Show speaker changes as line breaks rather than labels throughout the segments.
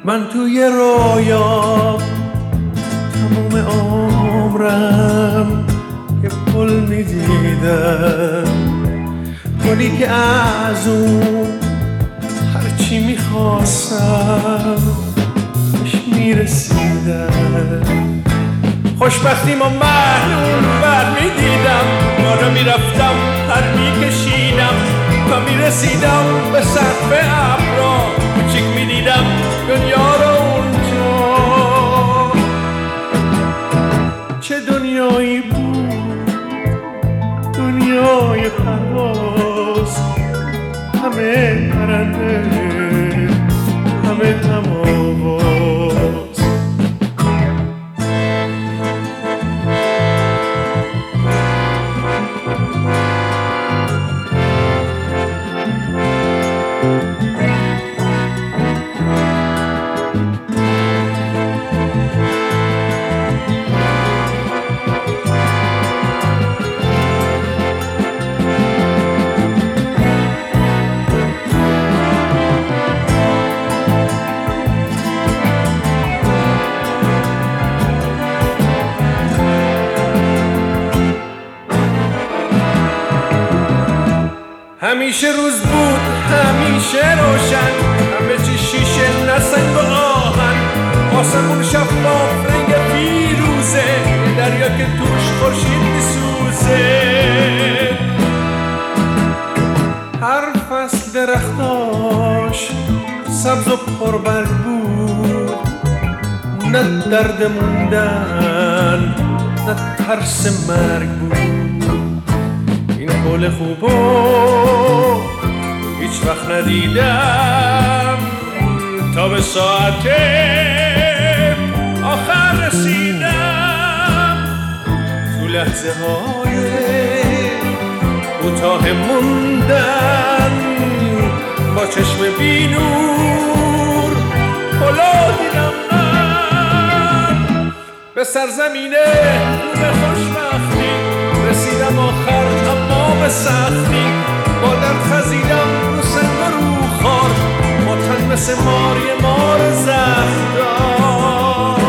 من توی رویا تموم عمرم یه پل میدیدم، پلی که از اون هرچی میخواستم بهش میرسیدم. خوشبختی ما معلوم بر میدیدم، بالا میرفتم پر میکشیدم تا میرسیدم به سقف ابرا، کوچیک میدیدم دنیا رو اونجا. چه دنیایی بود، دنیای پرواز، همه پرنده همه هم آواز. همیشه روز بود، همیشه روشن، همه چی شیشه نه سنگ و آهن، آسمون شفاف رنگ فیروزه، دریا که توش خورشید میسوزه. هر فصل درختاش سبز و پربرگ بود، نه درد موندن نه ترس مرگ بود. این گل خوبو هیچ وقت ندیدم تا به ساعت آخر رسیدم. تو لحظه های کوتاه موندن با چشم بینور پلا دیدم من به سرزمینه به خوشبختی. رسیدم آخر اما به سختی، با در خزیدم رو سنگ و رو خار، با تن مثل ماری مار زخمدار.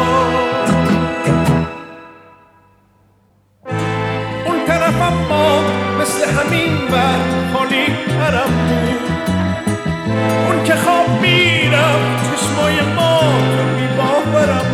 اون طرف اما مثل همین ور خالی ترم بود، اون که خواب میرم چشمای ما تو بی باورم